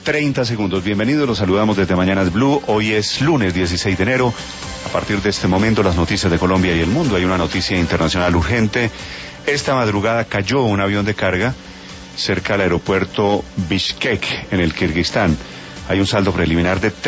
7:30. Bienvenidos, los saludamos desde Mañanas Blue. Hoy es lunes 16 de enero. A partir de este momento, las noticias de Colombia y el mundo. Hay una noticia internacional urgente. Esta madrugada cayó un avión de carga cerca del aeropuerto Bishkek, en el Kirguistán. Hay un saldo preliminar de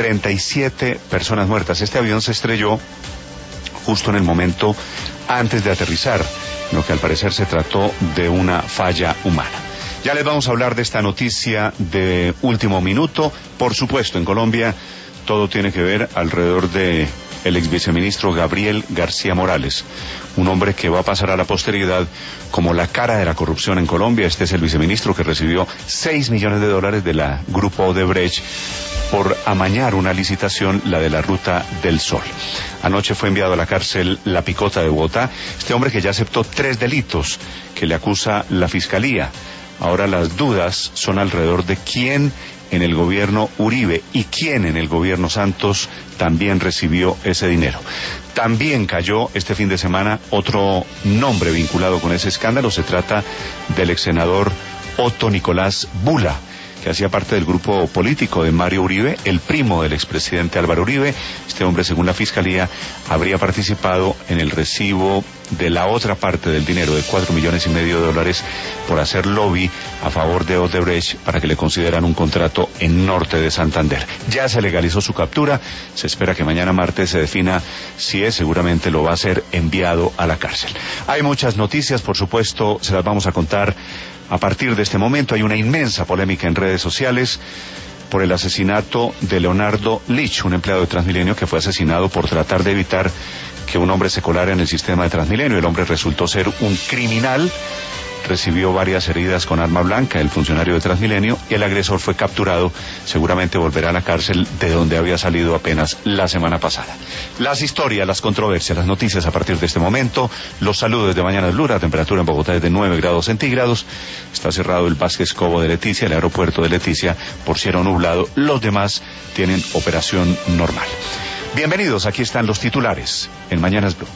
37 personas muertas. Este avión se estrelló justo en el momento antes de aterrizar, lo que al parecer se trató de una falla humana. Ya les vamos a hablar de esta noticia de último minuto. Por supuesto, en Colombia todo tiene que ver alrededor de el ex viceministro Gabriel García Morales, un hombre que va a pasar a la posteridad como la cara de la corrupción en Colombia. Este es el viceministro que recibió $6 millones de la Grupo Odebrecht por amañar una licitación, la de la Ruta del Sol. Anoche fue enviado a la cárcel La Picota de Bogotá, este hombre que ya aceptó 3 delitos que le acusa la Fiscalía. Ahora las dudas son alrededor de quién en el gobierno Uribe y quién en el gobierno Santos también recibió ese dinero. También cayó este fin de semana otro nombre vinculado con ese escándalo. Se trata del ex senador Otto Nicolás Bula, que hacía parte del grupo político de Mario Uribe, el primo del expresidente Álvaro Uribe. Este hombre, según la Fiscalía, habría participado en el recibo de la otra parte del dinero, de $4,5 millones, por hacer lobby a favor de Odebrecht para que le consideran un contrato en norte de Santander. Ya se legalizó su captura, se espera que mañana martes se defina si es, seguramente lo va a ser enviado a la cárcel. Hay muchas noticias, por supuesto, se las vamos a contar a partir de este momento. Hay una inmensa polémica en redes sociales por el asesinato de Leonardo Lich, un empleado de Transmilenio que fue asesinado por tratar de evitar que un hombre se colara en el sistema de Transmilenio. El hombre resultó ser un criminal, recibió varias heridas con arma blanca, el funcionario de Transmilenio, y el agresor fue capturado. Seguramente volverá a la cárcel de donde había salido apenas la semana pasada. Las historias, las controversias, las noticias a partir de este momento. Los saludos desde Mañanas Blue. La temperatura en Bogotá es de 9 grados centígrados. Está cerrado el Vázquez Cobo de Leticia, el aeropuerto de Leticia, por cielo nublado. Los demás tienen operación normal. Bienvenidos, aquí están los titulares en Mañanas Blue.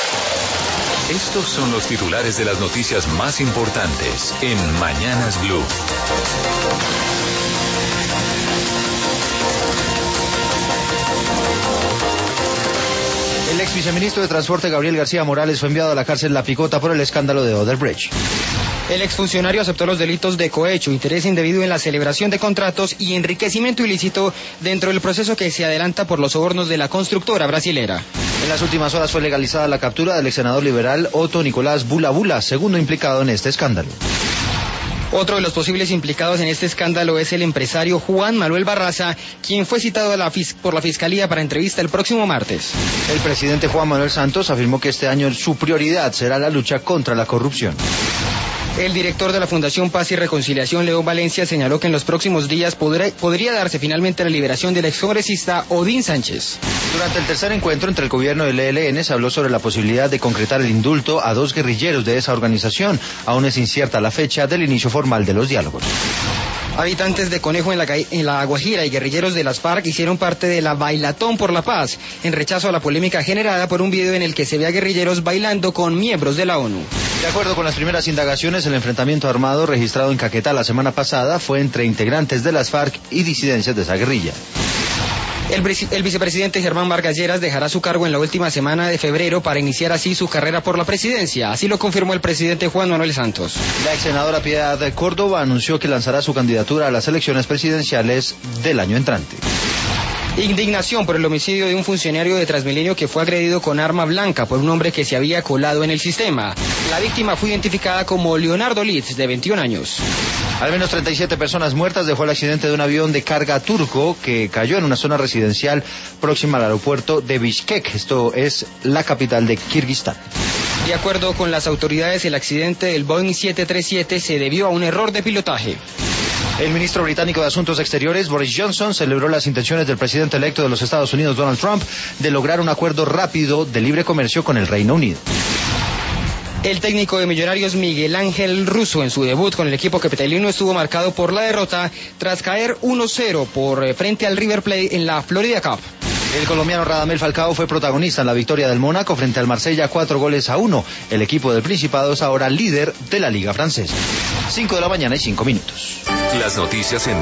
Estos son los titulares de las noticias más importantes en Mañanas Blue. El ex viceministro de Transporte Gabriel García Morales fue enviado a la cárcel La Picota por el escándalo de Odebrecht. El exfuncionario aceptó los delitos de cohecho, interés indebido en la celebración de contratos y enriquecimiento ilícito dentro del proceso que se adelanta por los sobornos de la constructora brasilera. En las últimas horas fue legalizada la captura del ex senador liberal Otto Nicolás Bula, segundo implicado en este escándalo. Otro de los posibles implicados en este escándalo es el empresario Juan Manuel Barraza, quien fue citado por la Fiscalía para entrevista el próximo martes. El presidente Juan Manuel Santos afirmó que este año su prioridad será la lucha contra la corrupción. El director de la Fundación Paz y Reconciliación, León Valencia, señaló que en los próximos días podría darse finalmente la liberación del excongresista Odín Sánchez. Durante el tercer encuentro entre el gobierno y el ELN se habló sobre la posibilidad de concretar el indulto a 2 guerrilleros de esa organización. Aún es incierta la fecha del inicio formal de los diálogos. Habitantes de Conejo en la Guajira y guerrilleros de las FARC hicieron parte de la Bailatón por la Paz, en rechazo a la polémica generada por un video en el que se ve a guerrilleros bailando con miembros de la ONU. De acuerdo con las primeras indagaciones, el enfrentamiento armado registrado en Caquetá la semana pasada fue entre integrantes de las FARC y disidencias de esa guerrilla. El vicepresidente Germán Vargas Lleras dejará su cargo en la última semana de febrero para iniciar así su carrera por la presidencia. Así lo confirmó el presidente Juan Manuel Santos. La ex senadora Piedad Córdoba anunció que lanzará su candidatura a las elecciones presidenciales del año entrante. Indignación por el homicidio de un funcionario de Transmilenio que fue agredido con arma blanca por un hombre que se había colado en el sistema. La víctima fue identificada como Leonardo Litz, de 21 años. Al menos 37 personas muertas dejó el accidente de un avión de carga turco que cayó en una zona residencial próxima al aeropuerto de Bishkek. Esto es la capital de Kirguistán. De acuerdo con las autoridades, el accidente del Boeing 737 se debió a un error de pilotaje. El ministro británico de Asuntos Exteriores, Boris Johnson, celebró las intenciones del presidente electo de los Estados Unidos, Donald Trump, de lograr un acuerdo rápido de libre comercio con el Reino Unido. El técnico de Millonarios, Miguel Ángel Russo, en su debut con el equipo capitalino estuvo marcado por la derrota tras caer 1-0 frente al River Plate en la Florida Cup. El colombiano Radamel Falcao fue protagonista en la victoria del Mónaco frente al Marsella 4-1. El equipo del Principado es ahora líder de la Liga Francesa. 5 de la mañana y 5 minutos. Las noticias en